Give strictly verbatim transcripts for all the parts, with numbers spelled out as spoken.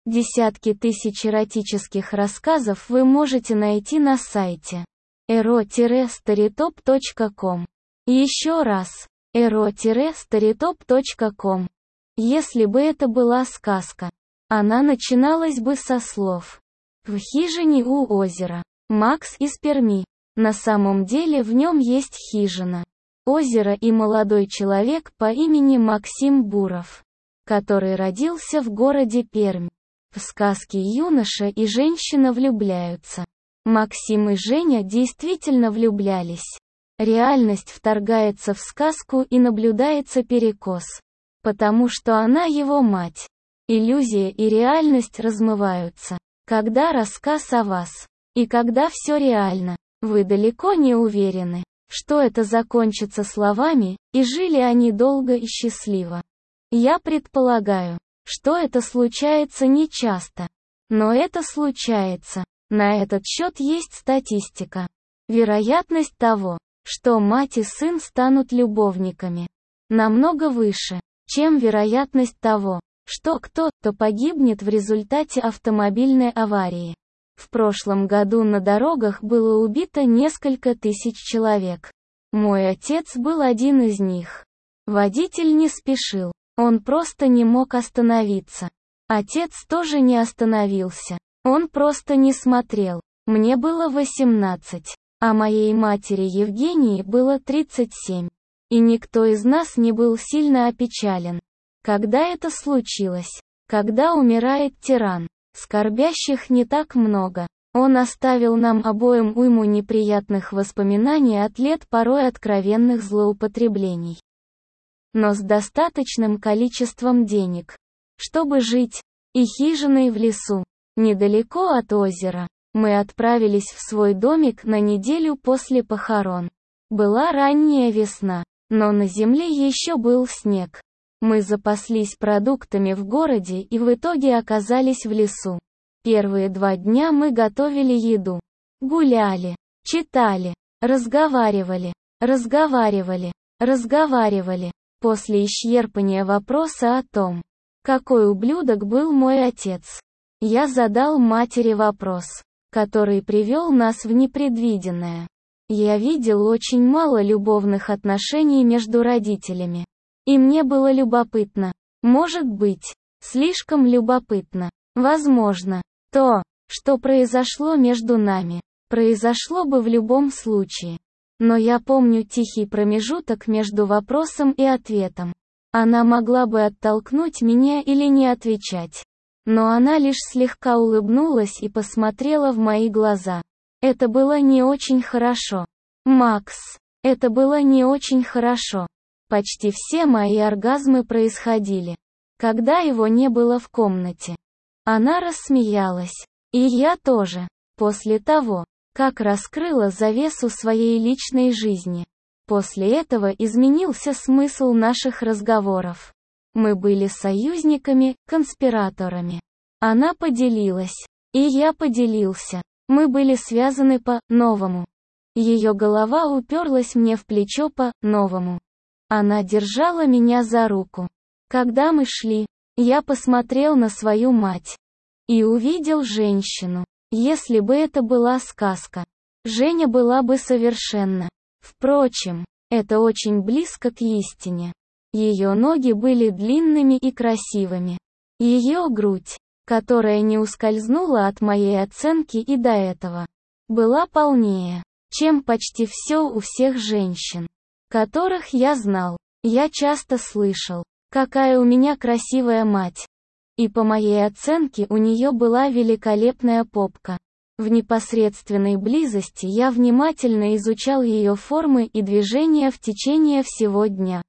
Десятки тысяч эротических рассказов вы можете найти на сайте эро старитоп точка ком. Еще раз, эро старитоп точка ком. Если бы это была сказка, она начиналась бы со слов «В хижине у озера». Макс из Перми. На самом деле в нем есть хижина, озеро и молодой человек по имени Максим Буров, который родился в городе Пермь. В сказке юноша и женщина влюбляются. Максим и Женя действительно влюблялись. Реальность вторгается в сказку и наблюдается перекос. Потому что она его мать. Иллюзия и реальность размываются. Когда рассказ о вас, и когда все реально, вы далеко не уверены, что это закончится словами, и жили они долго и счастливо. Я предполагаю, что это случается нечасто. Но это случается. На этот счет есть статистика. Вероятность того, что мать и сын станут любовниками, намного выше, чем вероятность того, что кто-то погибнет в результате автомобильной аварии. В прошлом году на дорогах было убито несколько тысяч человек. Мой отец был один из них. Водитель не спешил, он просто не мог остановиться. Отец тоже не остановился, он просто не смотрел. Мне было восемнадцать, а моей матери Евгении было тридцать семь. И никто из нас не был сильно опечален. Когда это случилось? Когда умирает тиран? Скорбящих не так много. Он оставил нам обоим уйму неприятных воспоминаний от лет порой откровенных злоупотреблений. Но с достаточным количеством денег, чтобы жить, и хижиной в лесу, недалеко от озера. Мы отправились в свой домик на неделю после похорон. Была ранняя весна, но на земле еще был снег. Мы запаслись продуктами в городе и в итоге оказались в лесу. Первые два дня мы готовили еду, гуляли, читали, разговаривали, разговаривали, разговаривали. После исчерпания вопроса о том, какой ублюдок был мой отец, я задал матери вопрос, который привел нас в непредвиденное. Я видел очень мало любовных отношений между родителями. И мне было любопытно. Может быть, слишком любопытно. Возможно, то, что произошло между нами, произошло бы в любом случае. Но я помню тихий промежуток между вопросом и ответом. Она могла бы оттолкнуть меня или не отвечать. Но она лишь слегка улыбнулась и посмотрела в мои глаза. Это было не очень хорошо. Макс, это было не очень хорошо. Почти все мои оргазмы происходили, когда его не было в комнате. Она рассмеялась. И я тоже. После того, как раскрыла завесу своей личной жизни. После этого изменился смысл наших разговоров. Мы были союзниками, конспираторами. Она поделилась. И я поделился. Мы были связаны по-новому. Ее голова уперлась мне в плечо по-новому. Она держала меня за руку. Когда мы шли, я посмотрел на свою мать. И увидел женщину. Если бы это была сказка, Женя была бы совершенна. Впрочем, это очень близко к истине. Ее ноги были длинными и красивыми. Ее грудь, которая не ускользнула от моей оценки и до этого, была полнее, чем почти все у всех женщин, которых я знал. Я часто слышал, какая у меня красивая мать. И по моей оценке у нее была великолепная попка. В непосредственной близости я внимательно изучал ее формы и движения в течение всего дня.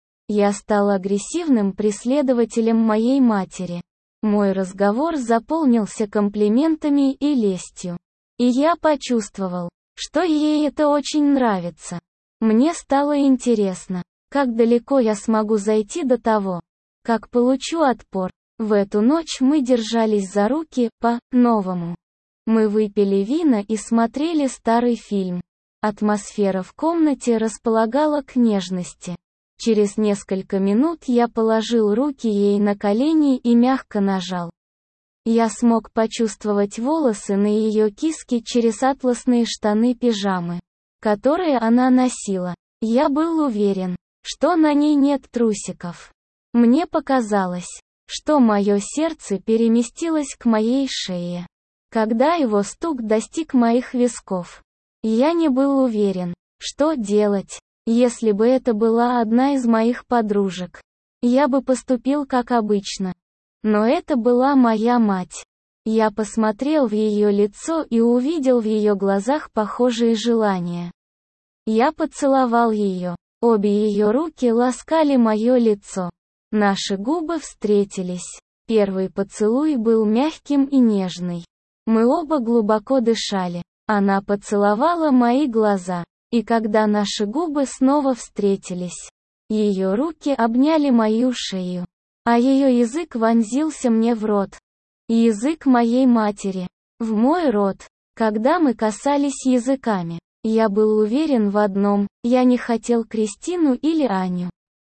Я стал агрессивным преследователем моей матери. Мой разговор заполнился комплиментами и лестью. И я почувствовал, что ей это очень нравится. Мне стало интересно, как далеко я смогу зайти до того, как получу отпор. В эту ночь мы держались за руки, по-новому. Мы выпили вина и смотрели старый фильм. Атмосфера в комнате располагала к нежности. Через несколько минут я положил руки ей на колени и мягко нажал. Я смог почувствовать волосы на ее киске через атласные штаны пижамы, которые она носила. Я был уверен, что на ней нет трусиков. Мне показалось, что мое сердце переместилось к моей шее, когда его стук достиг моих висков. Я не был уверен, что делать, если бы это была одна из моих подружек. Я бы поступил как обычно. Но это была моя мать. Я посмотрел в ее лицо и увидел в ее глазах похожие желания. Я поцеловал ее. Обе ее руки ласкали мое лицо. Наши губы встретились. Первый поцелуй был мягким и нежный. Мы оба глубоко дышали. Она поцеловала мои глаза. И когда наши губы снова встретились, ее руки обняли мою шею, а ее язык вонзился мне в рот. Язык моей матери. В мой рот. Когда мы касались языками, я был уверен в одном: я не хотел Кристину или Аню.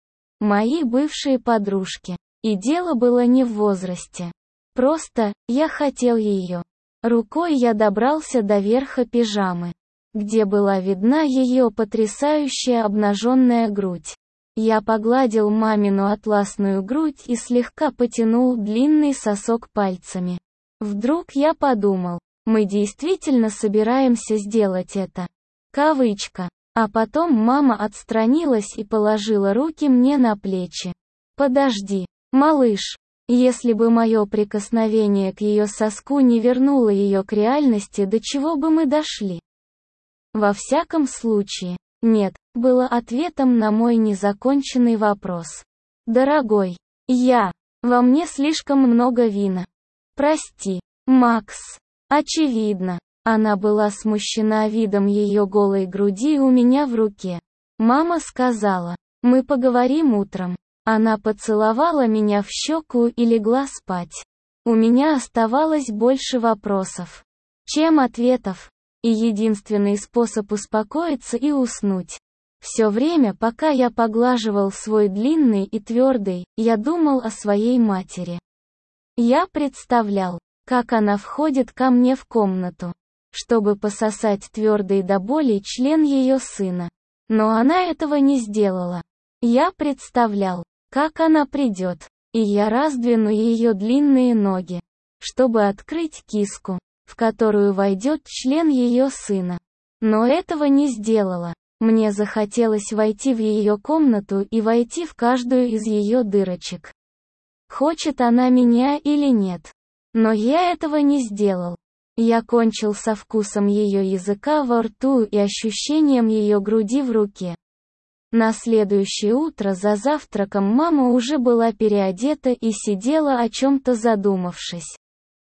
Мои бывшие подружки. И дело было не в возрасте. Просто, я хотел ее. Рукой я добрался до верха пижамы, где была видна ее потрясающая обнаженная грудь. Я погладил мамину атласную грудь и слегка потянул длинный сосок пальцами. Вдруг я подумал, мы действительно собираемся сделать это. Кавычка. А потом мама отстранилась и положила руки мне на плечи. Подожди, малыш. Если бы мое прикосновение к ее соску не вернуло ее к реальности, до чего бы мы дошли? Во всяком случае, нет, было ответом на мой незаконченный вопрос. Дорогой, я, во мне слишком много вина. Прости, Макс. Очевидно, она была смущена видом ее голой груди у меня в руке. Мама сказала, мы поговорим утром. Она поцеловала меня в щеку и легла спать. У меня оставалось больше вопросов, чем ответов. И единственный способ успокоиться и уснуть. Все время, пока я поглаживал свой длинный и твердый, я думал о своей матери. Я представлял, как она входит ко мне в комнату, чтобы пососать твердый до боли член ее сына. Но она этого не сделала. Я представлял, как она придет, и я раздвину ее длинные ноги, чтобы открыть киску, в которую войдет член ее сына. Но этого не сделала. Мне захотелось войти в ее комнату и войти в каждую из ее дырочек. Хочет она меня или нет. Но я этого не сделал. Я кончил со вкусом ее языка во рту и ощущением ее груди в руке. На следующее утро за завтраком мама уже была переодета и сидела о чем-то задумавшись.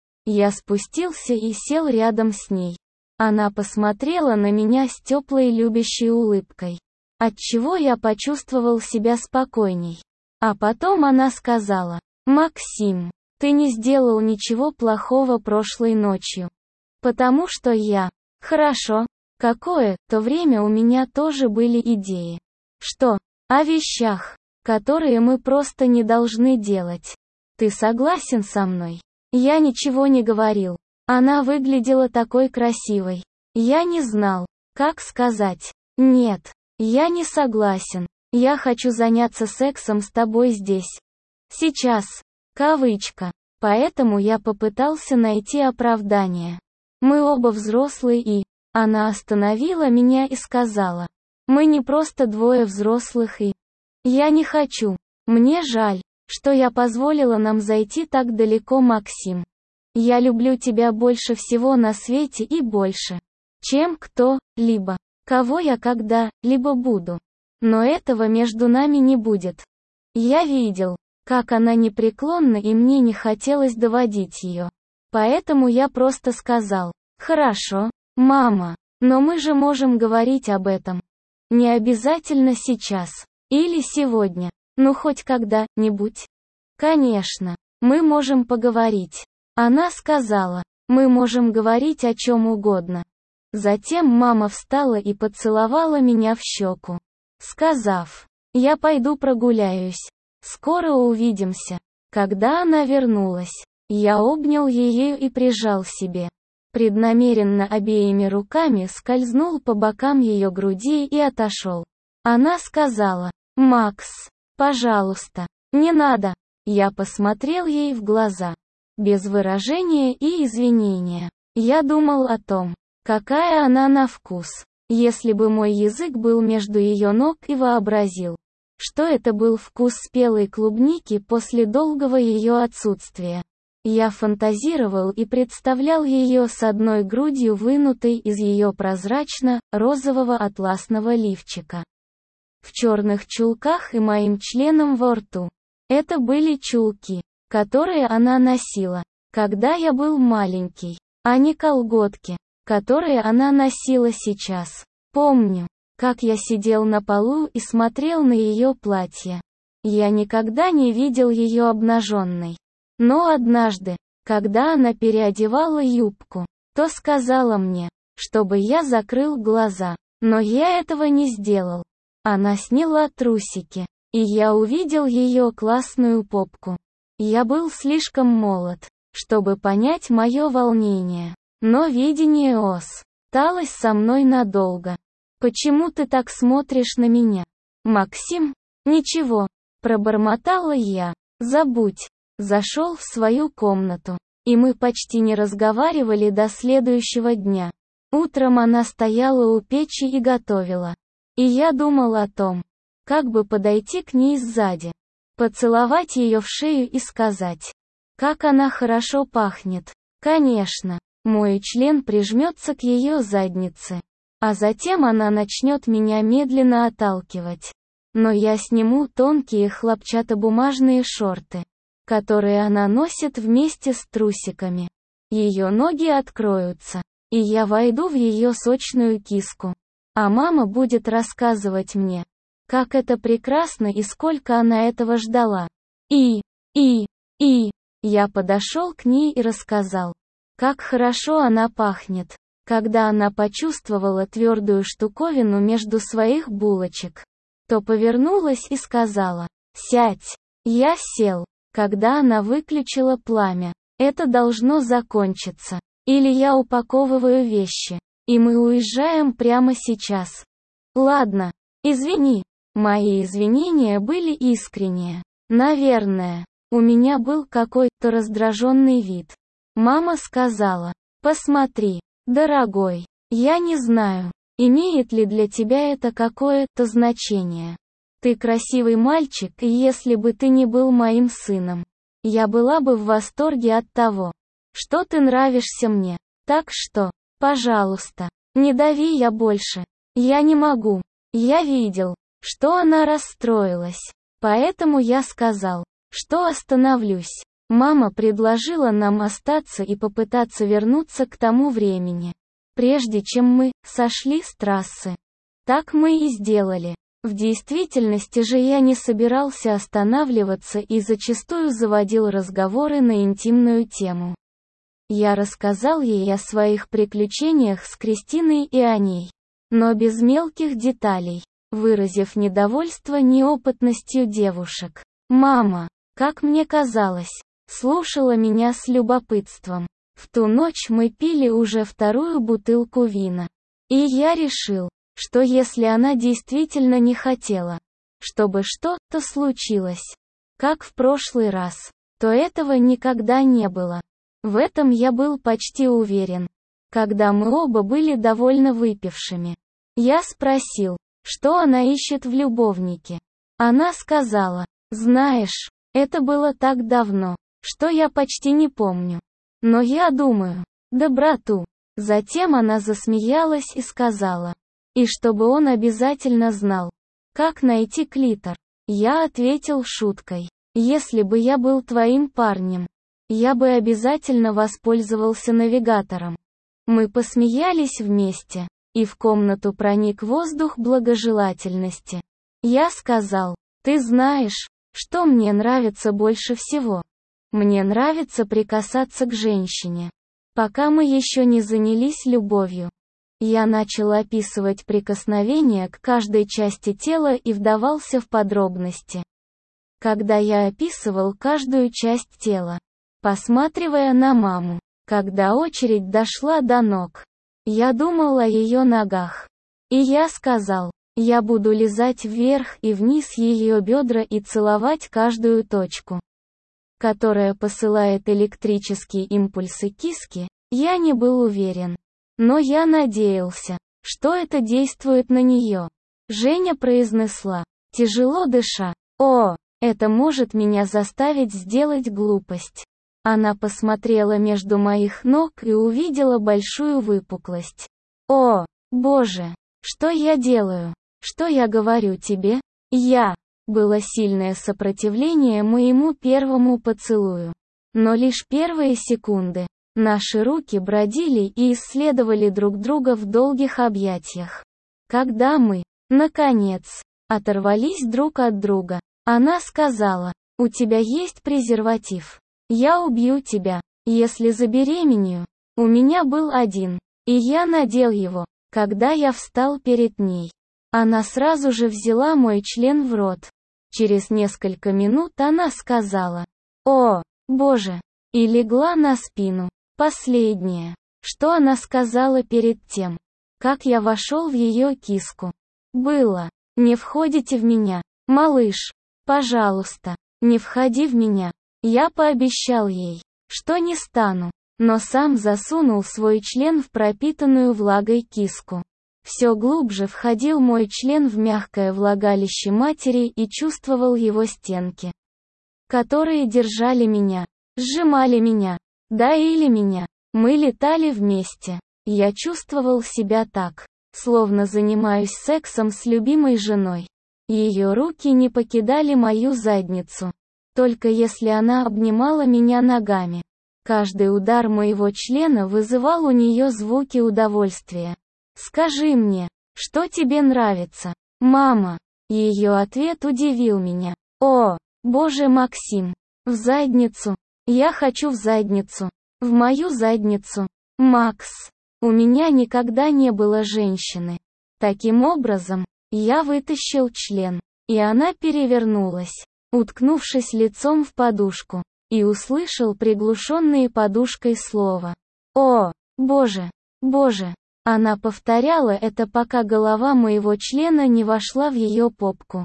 Я спустился и сел рядом с ней. Она посмотрела на меня с теплой любящей улыбкой, отчего я почувствовал себя спокойней. А потом она сказала: «Максим, ты не сделал ничего плохого прошлой ночью. Потому что я...» Хорошо, какое-то время у меня тоже были идеи. Что? О вещах, которые мы просто не должны делать. Ты согласен со мной? Я ничего не говорил. Она выглядела такой красивой. Я не знал, как сказать. Нет, я не согласен. Я хочу заняться сексом с тобой здесь. Сейчас. Кавычка. Поэтому я попытался найти оправдание. Мы оба взрослые и... Она остановила меня и сказала: мы не просто двое взрослых и... Я не хочу. Мне жаль, что я позволила нам зайти так далеко, Максим. Я люблю тебя больше всего на свете и больше, чем кто-либо, кого я когда-либо буду. Но этого между нами не будет. Я видел, как она непреклонна, и мне не хотелось доводить ее. Поэтому я просто сказал: хорошо, мама, но мы же можем говорить об этом. Не обязательно сейчас. Или сегодня. Ну хоть когда-нибудь. Конечно, мы можем поговорить. Она сказала: мы можем говорить о чем угодно. Затем мама встала и поцеловала меня в щеку, сказав: я пойду прогуляюсь. Скоро увидимся. Когда она вернулась, Я обнял ее и прижал себе. Преднамеренно обеими руками скользнул по бокам ее груди и отошел. Она сказала: «Макс, пожалуйста, не надо». Я посмотрел ей в глаза. Без выражения и извинения. Я думал о том, какая она на вкус. Если бы мой язык был между ее ног, и вообразил, что это был вкус спелой клубники после долгого ее отсутствия. Я фантазировал и представлял ее с одной грудью, вынутой из ее прозрачно-розового атласного лифчика, в черных чулках и моим членом во рту. Это были чулки, которые она носила, когда я был маленький, а не колготки, которые она носила сейчас. Помню, как я сидел на полу и смотрел на ее платье. Я никогда не видел ее обнаженной. Но однажды, когда она переодевала юбку, то сказала мне, чтобы я закрыл глаза, но я этого не сделал. Она сняла трусики, и я увидел ее классную попку. Я был слишком молод, чтобы понять мое волнение, но видение осталось со мной надолго. «Почему ты так смотришь на меня, Максим?» «Ничего», — пробормотала я. «Забудь». Зашел в свою комнату, и мы почти не разговаривали до следующего дня. Утром она стояла у печи и готовила. И я думал о том, как бы подойти к ней сзади, поцеловать ее в шею и сказать, как она хорошо пахнет. Конечно, мой член прижмется к ее заднице, а затем она начнет меня медленно отталкивать. Но я сниму тонкие хлопчатобумажные шорты, которые она носит вместе с трусиками. Ее ноги откроются, и я войду в ее сочную киску. А мама будет рассказывать мне, как это прекрасно и сколько она этого ждала. И, и, и, я подошел к ней и рассказал, как хорошо она пахнет, когда она почувствовала твердую штуковину между своих булочек. То повернулась и сказала: «Сядь». Я сел. Когда она выключила пламя, это должно закончиться. Или я упаковываю вещи, и мы уезжаем прямо сейчас. Ладно, извини. Мои извинения были искренние. Наверное, у меня был какой-то раздраженный вид. Мама сказала: «Посмотри, дорогой, я не знаю, имеет ли для тебя это какое-то значение. Ты красивый мальчик, и если бы ты не был моим сыном, я была бы в восторге от того, что ты нравишься мне. Так что, пожалуйста, не дави я больше. Я не могу». Я видел, что она расстроилась. Поэтому я сказал, что остановлюсь. Мама предложила нам остаться и попытаться вернуться к тому времени, прежде чем мы сошли с трассы. Так мы и сделали. В действительности же я не собирался останавливаться и зачастую заводил разговоры на интимную тему. Я рассказал ей о своих приключениях с Кристиной и о ней, но без мелких деталей, выразив недовольство неопытностью девушек. Мама, как мне казалось, слушала меня с любопытством. В ту ночь мы пили уже вторую бутылку вина. И я решил, что если она действительно не хотела, чтобы что-то случилось, как в прошлый раз, то этого никогда не было. В этом я был почти уверен. Когда мы оба были довольно выпившими, я спросил, что она ищет в любовнике. Она сказала: «Знаешь, это было так давно, что я почти не помню. Но я думаю, доброту». Затем она засмеялась и сказала: «И чтобы он обязательно знал, как найти клитор». Я ответил шуткой: «Если бы я был твоим парнем, я бы обязательно воспользовался навигатором». Мы посмеялись вместе, и в комнату проник воздух благожелательности. Я сказал: «Ты знаешь, что мне нравится больше всего? Мне нравится прикасаться к женщине, пока мы еще не занялись любовью». Я начал описывать прикосновения к каждой части тела и вдавался в подробности. Когда я описывал каждую часть тела, посматривая на маму. Когда очередь дошла до ног, я думал о ее ногах. И я сказал, я буду лизать вверх и вниз ее бедра и целовать каждую точку, которая посылает электрические импульсы киске. Я не был уверен. Но я надеялся, что это действует на нее. Женя произнесла, тяжело дыша. О, это может меня заставить сделать глупость. Она посмотрела между моих ног и увидела большую выпуклость. О, Боже, что я делаю? Что я говорю тебе? Я. Было сильное сопротивление моему первому поцелую. Но лишь первые секунды. Наши руки бродили и исследовали друг друга в долгих объятиях. Когда мы, наконец, оторвались друг от друга, она сказала, у тебя есть презерватив. Я убью тебя, если забеременею. У меня был один, и я надел его, когда я встал перед ней. Она сразу же взяла мой член в рот. Через несколько минут она сказала, «О, Боже!» и легла на спину. Последнее, что она сказала перед тем, как я вошел в ее киску, было, «Не входите в меня, малыш, пожалуйста, не входи в меня». Я пообещал ей, что не стану, но сам засунул свой член в пропитанную влагой киску. Все глубже входил мой член в мягкое влагалище матери и чувствовал его стенки, которые держали меня, сжимали меня, доили меня. Мы летали вместе. Я чувствовал себя так, словно занимаюсь сексом с любимой женой. Ее руки не покидали мою задницу. Только если она обнимала меня ногами. Каждый удар моего члена вызывал у нее звуки удовольствия. «Скажи мне, что тебе нравится, мама?» Ее ответ удивил меня. «О, Боже, Максим! В задницу! Я хочу в задницу! В мою задницу! Макс! У меня никогда не было женщины!» Таким образом, я вытащил член, и она перевернулась, уткнувшись лицом в подушку, и услышал приглушенные подушкой слова. «О, Боже! Боже!» Она повторяла это, пока голова моего члена не вошла в ее попку.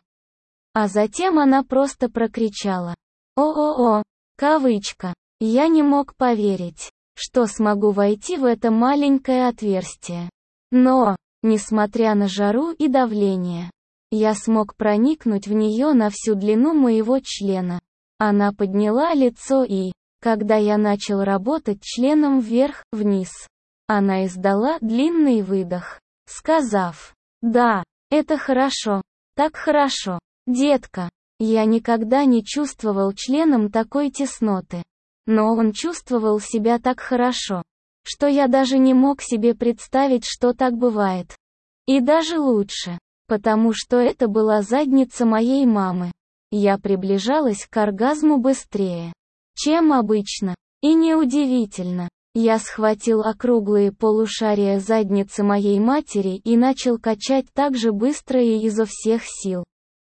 А затем она просто прокричала. «О-о-о!» Кавычка. Я не мог поверить, что смогу войти в это маленькое отверстие. Но, несмотря на жару и давление, я смог проникнуть в нее на всю длину моего члена. Она подняла лицо и, когда я начал работать членом вверх-вниз, она издала длинный выдох, сказав, «Да, это хорошо, так хорошо, детка». Я никогда не чувствовал членом такой тесноты. Но он чувствовал себя так хорошо, что я даже не мог себе представить, что так бывает. И даже лучше, потому что это была задница моей мамы. Я приближалась к оргазму быстрее, чем обычно. И неудивительно. Я схватил округлые полушария задницы моей матери и начал качать так же быстро и изо всех сил.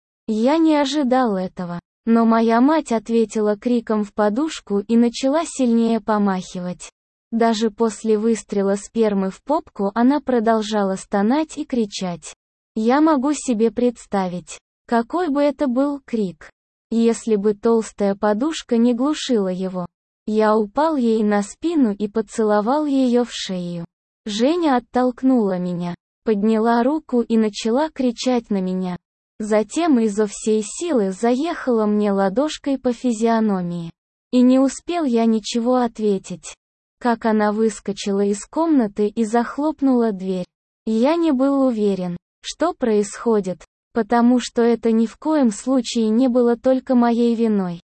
Я не ожидал этого, но моя мать ответила криком в подушку и начала сильнее помахивать. Даже после выстрела спермы в попку она продолжала стонать и кричать. Я могу себе представить, какой бы это был крик, если бы толстая подушка не глушила его. Я упал ей на спину и поцеловал ее в шею. Женя оттолкнула меня, подняла руку и начала кричать на меня. Затем изо всей силы заехала мне ладошкой по физиономии. И не успел я ничего ответить, как она выскочила из комнаты и захлопнула дверь. Я не был уверен, что происходит, потому что это ни в коем случае не было только моей виной.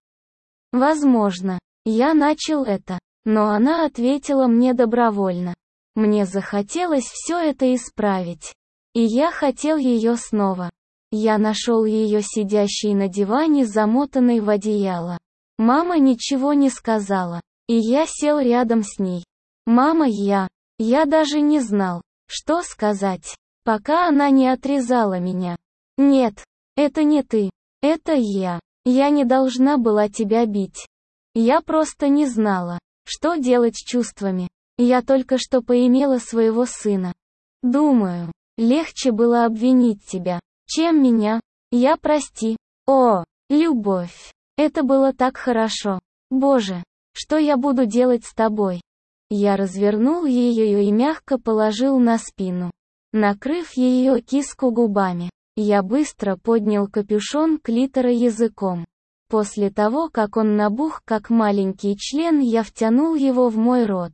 Возможно, я начал это, но она ответила мне добровольно. Мне захотелось все это исправить. И я хотел ее снова. Я нашел ее сидящей на диване, замотанной в одеяло. Мама ничего не сказала, и я сел рядом с ней. Мама, я... Я даже не знал, что сказать, пока она не отрезала меня. Нет, это не ты, это я. Я не должна была тебя бить. Я просто не знала, что делать с чувствами. Я только что поимела своего сына. Думаю, легче было обвинить тебя, чем меня. Я прости. О, любовь. Это было так хорошо. Боже, что я буду делать с тобой? Я развернул ее и мягко положил на спину, накрыв ее киску губами. Я быстро поднял капюшон клитора языком. После того, как он набух как маленький член, я втянул его в мой рот.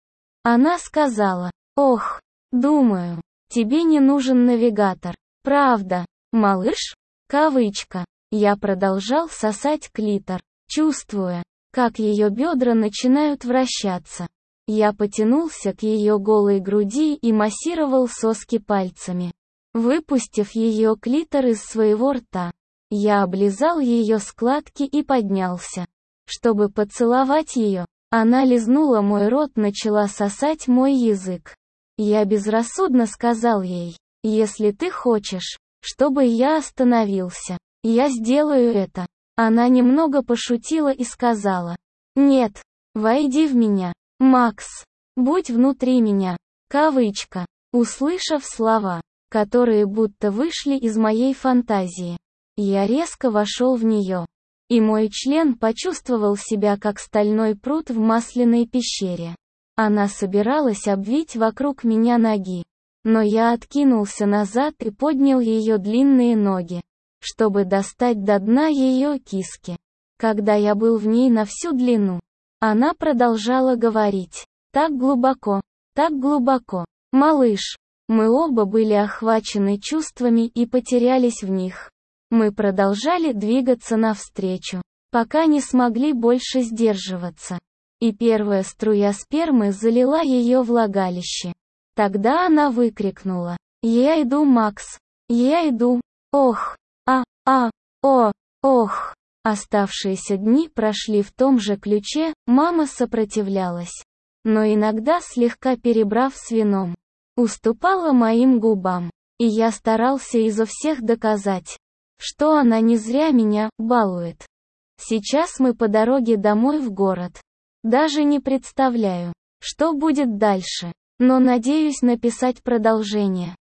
Она сказала: «Ох, думаю, тебе не нужен навигатор. Правда, малыш?» Кавычка. Я продолжал сосать клитор, чувствуя, как ее бедра начинают вращаться. Я потянулся к ее голой груди и массировал соски пальцами. Выпустив ее клитор из своего рта, я облизал ее складки и поднялся, чтобы поцеловать ее. Она лизнула мой рот, начала сосать мой язык. Я безрассудно сказал ей: «Если ты хочешь, чтобы я остановился, я сделаю это». Она немного пошутила и сказала: «Нет, войди в меня, Макс, будь внутри меня». Кавычка. Услышав слова, которые будто вышли из моей фантазии, я резко вошел в нее, и мой член почувствовал себя как стальной прут в масляной пещере. Она собиралась обвить вокруг меня ноги, но я откинулся назад и поднял ее длинные ноги, чтобы достать до дна ее киски. Когда я был в ней на всю длину, она продолжала говорить: «Так глубоко, так глубоко, малыш». Мы оба были охвачены чувствами и потерялись в них. Мы продолжали двигаться навстречу, пока не смогли больше сдерживаться. И первая струя спермы залила ее влагалище. Тогда она выкрикнула: «Я иду, Макс! Я иду! Ох! А! А! О! Ох!» Оставшиеся дни прошли в том же ключе. Мама сопротивлялась, но иногда, слегка перебрав с вином, уступала моим губам. И я старался изо всех доказать, что она не зря меня балует. Сейчас мы по дороге домой в город. Даже не представляю, что будет дальше, но надеюсь написать продолжение.